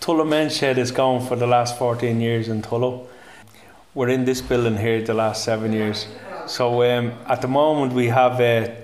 Tullow Men's Shed is going for the last 14 years in Tullow. We're in this building here the last 7 years. So at the moment we have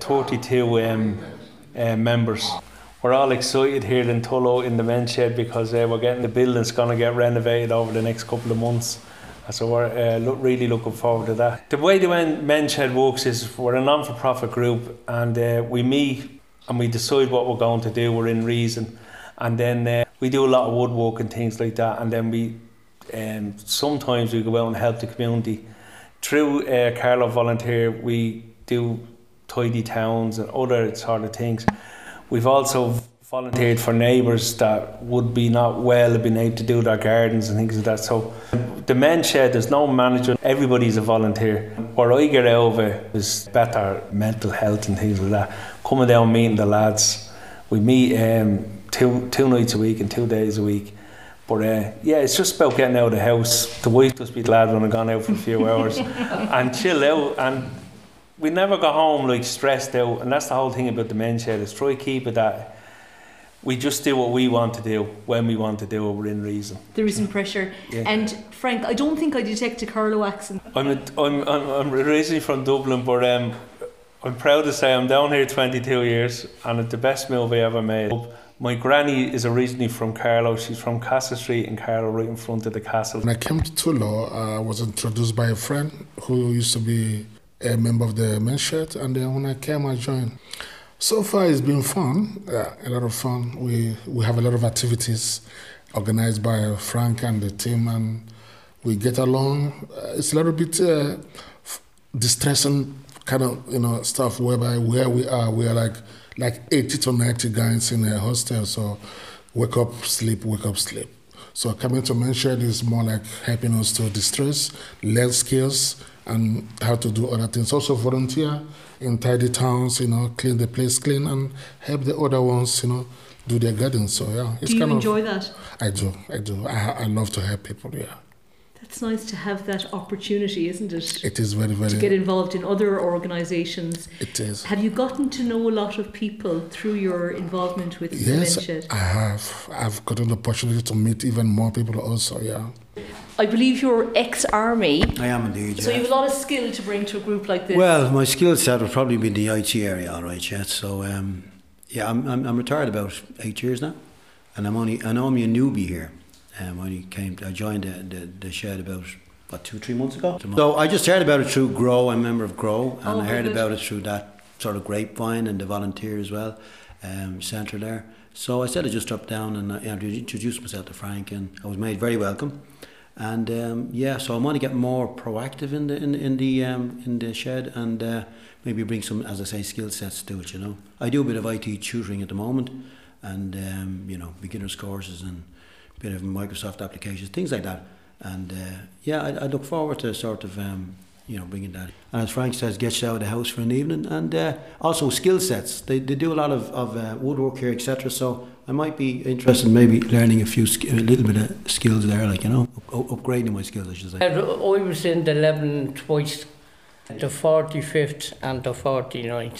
32 members. We're all excited here in Tullow in the Men's Shed because we're getting the building's going to get renovated over the next couple of months. So we're really looking forward to that. The way the Men's Shed works is we're a non-for-profit group, and we meet and we decide what we're going to do. We're in reason, and then we do a lot of woodwork and things like that, and then we sometimes we go out and help the community. Through Carlow Volunteer we do tidy towns and other sort of things. We've also volunteered for neighbours that would be not well have been able to do their gardens and things like that. So the Men's Shed, there's no management, everybody's a volunteer. What I get out of it is better mental health and things like that. Coming down meeting the lads. We meet two nights a week and 2 days a week. But yeah, it's just about getting out of the house. The wife must be glad when I've gone out for a few hours and chill out. And we never go home like stressed out, and that's the whole thing about the Men's Shed, is try to keep it that we just do what we want to do when we want to do it within reason. There isn't pressure. Yeah. And Frank, I don't think I detect a Carlow accent. I'm originally from Dublin, but I'm proud to say I'm down here 22 years, and it's the best move I ever made. My granny is originally from Carlow. She's from Castle Street in Carlow, right in front of the castle. When I came to Tullow, I was introduced by a friend who used to be a member of the Men's Shed, and then when I came, I joined. So far, it's been fun, a lot of fun. We have a lot of activities organized by Frank and the team, and we get along. It's a little bit distressing kind of stuff whereby where we are like 80 to 90 guys in a hostel. So wake up, sleep, wake up, sleep. So coming to Men's Shed is more like helping us to distress, learn skills, and how to do other things. Also volunteer in tidy towns, clean the place clean, and help the other ones, do their gardens. So yeah, it's do you enjoy that? I do. I love to help people. Yeah. It's nice to have that opportunity, isn't it? It is very, very. To get involved in other organisations. It is. Have you gotten to know a lot of people through your involvement with the Men's Shed? Yes, I have. I've gotten the opportunity to meet even more people also, yeah. I believe you're ex-army. I am indeed, yeah. So you have a lot of skill to bring to a group like this. Well, my skill set would probably be in the IT area, all right, yeah. So, I'm retired about 8 years now, and I'm only a newbie here. I joined the shed about 2-3 months ago. So I just heard about it through Grow. I'm a member of Grow, and I heard about it through that sort of grapevine and the volunteer as well, centre there. So I said I just dropped down and I introduced myself to Frank, and I was made very welcome. And so I want to get more proactive in the shed, and maybe bring some, as I say, skill sets to it. I do a bit of IT tutoring at the moment, and beginners courses and bit of Microsoft applications, things like that. And I look forward to sort of bringing that. And as Frank says, get you out of the house for an evening, and also skill sets. They do a lot of woodwork here, etc. So I might be interested in maybe learning a little bit of skills there, upgrading my skills, I should say. I was in the 11 twice, the 45th and the 49th.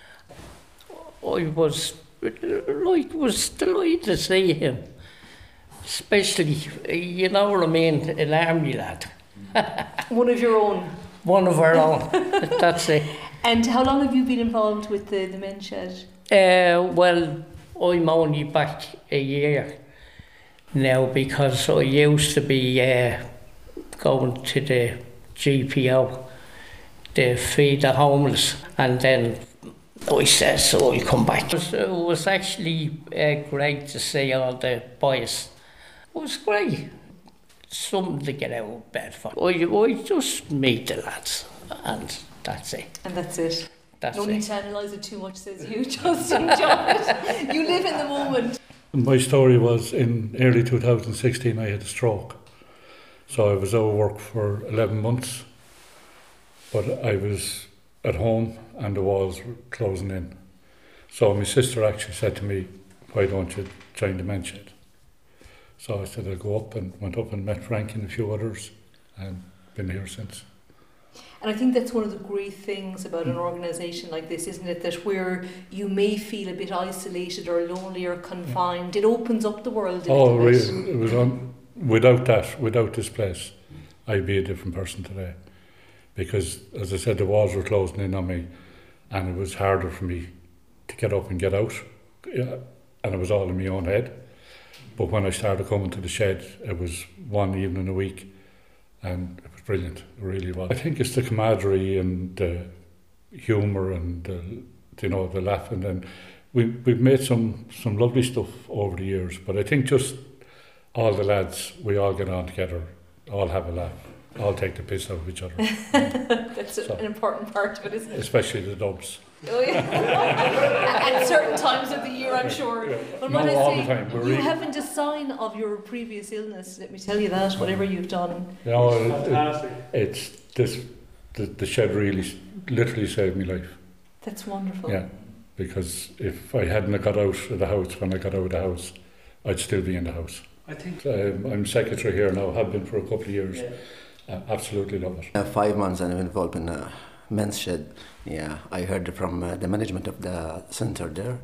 I was delighted to see him. Especially, you know what I mean, an army lad. One of your own? One of our own, that's it. And how long have you been involved with the Men's Shed? Well, I'm only back a year now, because I used to be going to the GPO to feed the homeless, and then I said, so I come back. It was actually great to see all the boys. It was great. Something to get out of bed for. I just meet the lads, and that's it. And that's it. That's no it. need to analyse it too much, says you. Just enjoy it. You live in the moment. My story was in early 2016 I had a stroke. So I was out of work for 11 months. But I was at home and the walls were closing in. So my sister actually said to me, why don't you join the Men's Shed? So I said I'll go up, and went up and met Frank and a few others, and been here since. And I think that's one of the great things about an organisation like this, isn't it? That where you may feel a bit isolated or lonely or confined, it opens up the world a little bit. Really, it was without this place, I'd be a different person today. Because, as I said, the walls were closing in on me, and it was harder for me to get up and get out. Yeah, and it was all in my own head. But when I started coming to the shed, it was one evening a week, and it was brilliant. It really was. I think it's the camaraderie and the humour and the laughing, and we've made some lovely stuff over the years. But I think just all the lads, we all get on together, all have a laugh, all take the piss out of each other. That's an important part of it, isn't it? Especially the dubs. Oh yeah. At certain times of the year, I'm sure. Yeah. But No, when I all say the time. you haven't a sign of your previous illness, let me tell you that, whatever you've done. You know, it's this. The shed really, literally saved my life. That's wonderful. Yeah, because if I hadn't got out of the house when I got out of the house, I'd still be in the house. I think I'm secretary here now. Have been for a couple of years. Yeah. Absolutely love it. 5 months and I'm involved in a men's shed. Yeah, I heard from the management of the center there.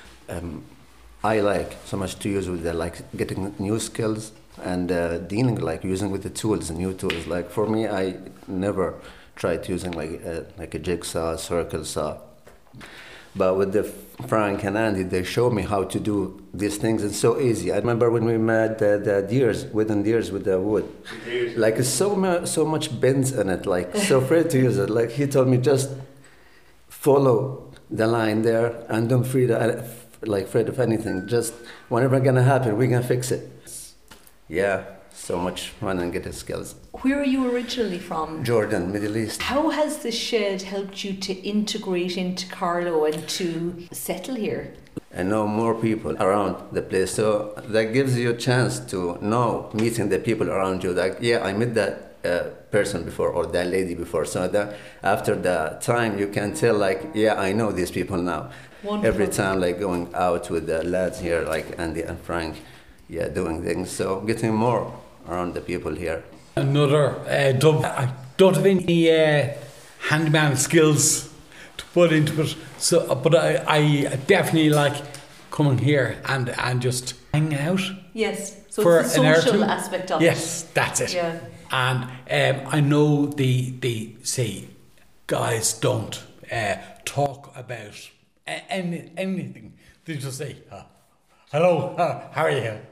I like so much to use with getting new skills and dealing using with the tools, new tools. Like for me, I never tried using like a jigsaw, circle saw. But with the Frank and Andy, they showed me how to do these things. It's so easy. I remember when we made the deers, wooden deers with the wood. Like it's so much bends in it, so afraid to use it. Like he told me, just follow the line there and don't afraid of anything. Just whatever gonna happen, we're gonna fix it. Yeah, so much fun and get the skills. Where are you originally from? Jordan, Middle East. How has the shed helped you to integrate into Carlow and to settle here? I know more people around the place, so that gives you a chance to know, meeting the people around you. I met that person before or that lady before, so that after the time you can tell, I know these people now. Wonderful. Every time, going out with the lads here, like Andy and Frank, doing things, so getting more around the people here. Another dub. I don't have any handyman skills to put into it, but I definitely like coming here and just hanging out. Yes, so for it's the an hour or social two. aspect of it. Yes, that's it. Yeah. And I know the say guys don't talk about anything. They just say, hello, how are you?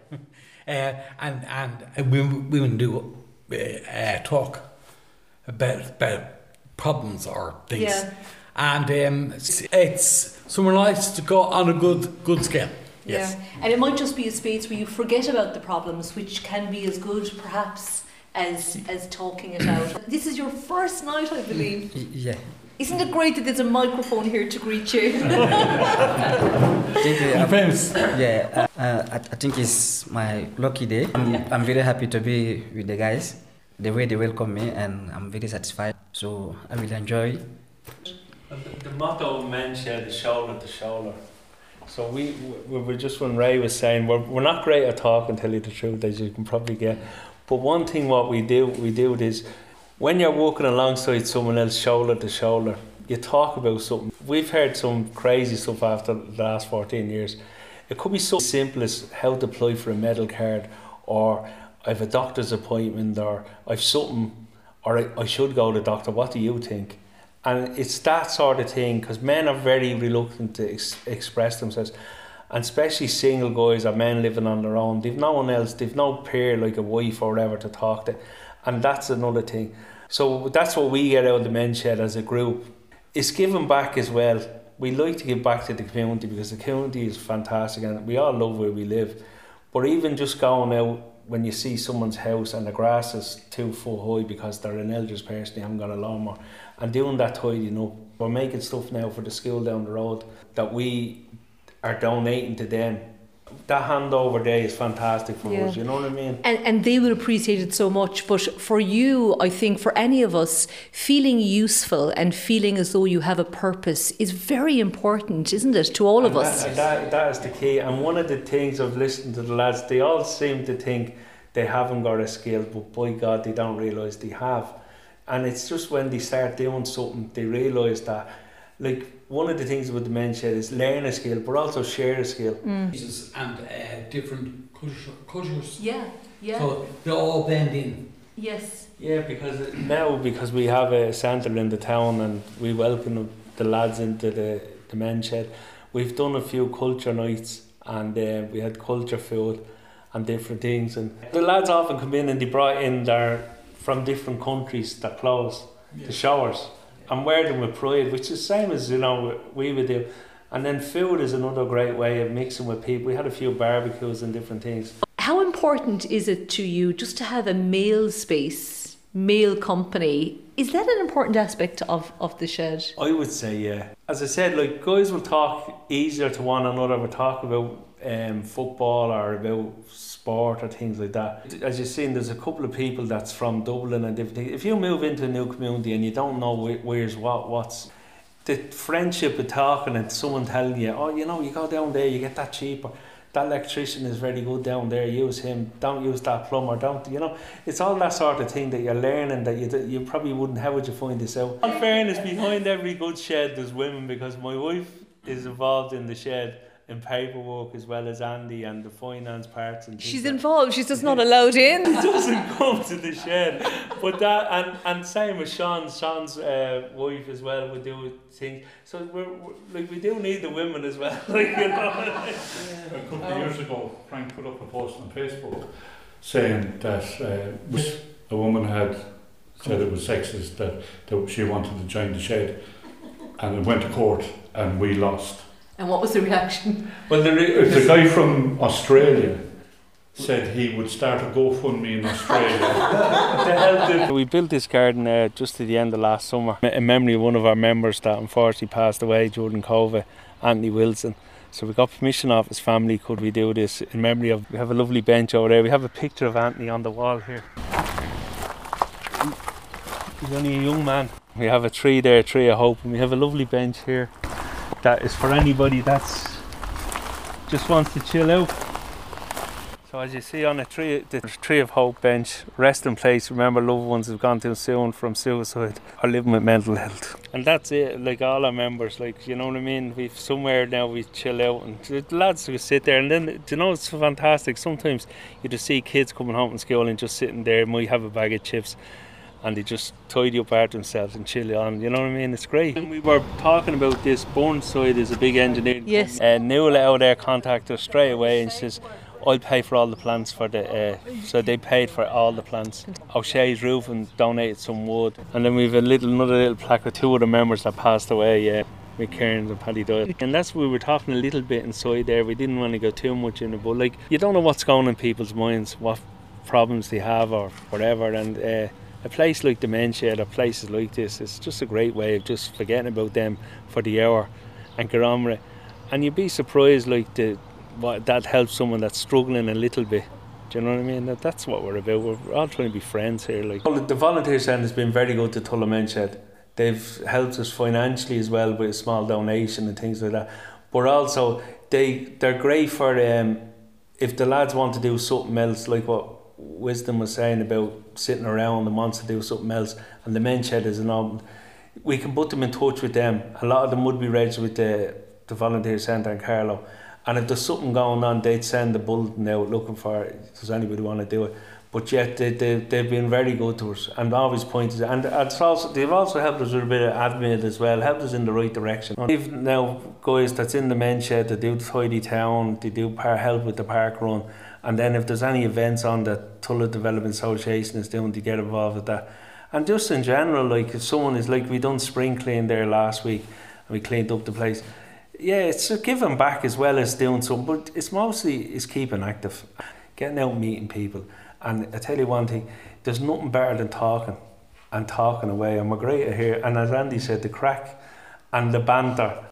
And women do talk about problems or things. Yeah. And it's somewhere nice to go on a good scale. Yes. Yeah, and it might just be a space where you forget about the problems, which can be as good perhaps as talking it out. This is your first night, I believe. Yeah. Isn't it great that there's a microphone here to greet you? I think it's my lucky day. I'm very happy to be with the guys. The way they welcome me, and I'm very satisfied. So I will enjoy. the motto of men's shed is shoulder to shoulder. So we were just, when Ray was saying, we're not great at talking, tell you the truth, as you can probably get. But one thing what we do is, when you're walking alongside someone else shoulder to shoulder, you talk about something. We've heard some crazy stuff after the last 14 years. It could be so simple as how to apply for a medical card, or I have a doctor's appointment, or I've something, or I should go to the doctor, what do you think? And it's that sort of thing, because men are very reluctant to express themselves, and especially single guys or men living on their own. They've no one else, they've no peer like a wife or whatever to talk to, and that's another thing. So that's what we get out of the men's shed as a group. It's giving back as well. We like to give back to the community, because the community is fantastic and we all love where we live. But even just going out, when you see someone's house and the grass is 2 foot high because they're an elderly person, they haven't got a lawnmower, and doing that tidying up. We're making stuff now for the school down the road that we are donating to them. That handover day is fantastic for us, you know what I mean? And they will appreciate it so much. But for you, I think for any of us, feeling useful and feeling as though you have a purpose is very important, isn't it, to all of us? That is the key. And one of the things I've listened to the lads, they all seem to think they haven't got a skill, but by God, they don't realise they have. And it's just when they start doing something, they realise that, like, one of the things about the men's shed is learn a skill, but also share a skill. And different cultures. Yeah, yeah. So they all blend in. Yes. Yeah, because we have a centre in the town and we welcome the lads into the men's shed. We've done a few culture nights and we had culture food and different things. And the lads often come in and they brought in from different countries their clothes, the showers, and wear them with pride, which is the same as, you know, we would do. And then food is another great way of mixing with people. We had a few barbecues and different things. How important is it to you just to have a male space, male company? Is that an important aspect of the shed? I would say, yeah. As I said, like, guys will talk easier to one another. We'll talk about football or about sport or things like that. As you've seen, there's a couple of people that's from Dublin and different things. If you move into a new community and you don't know where's what's the friendship of talking and someone telling you, oh, you know, you go down there, you get that cheaper. That electrician is very good down there, use him, don't use that plumber, don't, you know. It's all that sort of thing that you're learning that you probably wouldn't. How would you find this out? In fairness, behind every good shed there's women, because my wife is involved in the shed in paperwork as well as Andy and the finance parts and she's involved, she's just not allowed in. It doesn't come to the shed. But that and same as Sean's wife as well would do things. So we're like, we do need the women as well. Like, you know. A couple of years ago, Frank put up a post on Facebook saying that a woman had said it was sexist that she wanted to join the shed, and it went to court and we lost. And what was the reaction? Well, the guy from Australia said he would start a GoFundMe in Australia. We built this garden just at the end of last summer in memory of one of our members that unfortunately passed away during COVID, Anthony Wilson. So we got permission off his family, could we do this in memory of. We have a lovely bench over there. We have a picture of Anthony on the wall here. He's only a young man. We have a tree there, a tree of hope, and we have a lovely bench here that is for anybody that's just wants to chill out. So as you see on the tree of hope bench, rest in place, remember loved ones who've gone too soon from suicide or living with mental health. And that's it, like all our members, like, you know what I mean, we've somewhere now we chill out and the lads will sit there, and then, you know, it's fantastic. Sometimes you just see kids coming home from school and just sitting there, might have a bag of chips, and they just tidy up after themselves and chill on, you know what I mean? It's great. And we were talking about this, Burnside is a big engineering yes. company. Nuala out there contacted us straight away and says, I'll pay for all the plants for the, so they paid for all the plants. O'Shea's Roofing donated some wood. And then we've another little plaque with two of the members that passed away, with Karen and Paddy Doyle. And that's where we were talking a little bit inside there. We didn't want to go too much in it, but like, you don't know what's going on in people's minds, what problems they have or whatever. And a place like the Men's Shed or places like this, it's just a great way of just forgetting about them for the hour and get on with it. And you'd be surprised like that helps someone that's struggling a little bit. Do you know what I mean? That's what we're about. We're all trying to be friends here. Like, well, the volunteer centre has been very good to Tulla Men's Shed. They've helped us financially as well with a small donation and things like that. But also they're great for if the lads want to do something else, like what Wisdom was saying about sitting around and wants to do something else, and the Men's Shed is an option. We can put them in touch with them. A lot of them would be registered with the volunteer centre in Carlow, and if there's something going on, they'd send the bulletin out looking for, does anybody want to do it? But yet they've been very good to us and always pointed, and they've also helped us with a bit of admin as well, helped us in the right direction. We've now guys that's in the Men's Shed, they do Tidy Town, they do help with the park run. And then if there's any events on that Tulla Development Association is doing, to get involved with that. And just in general, like if someone is like, we done spring clean there last week and we cleaned up the place. Yeah, it's giving back as well as doing something, but it's mostly keeping active, getting out and meeting people. And I tell you one thing, there's nothing better than talking away, and we're great at here. And as Andy said, the crack and the banter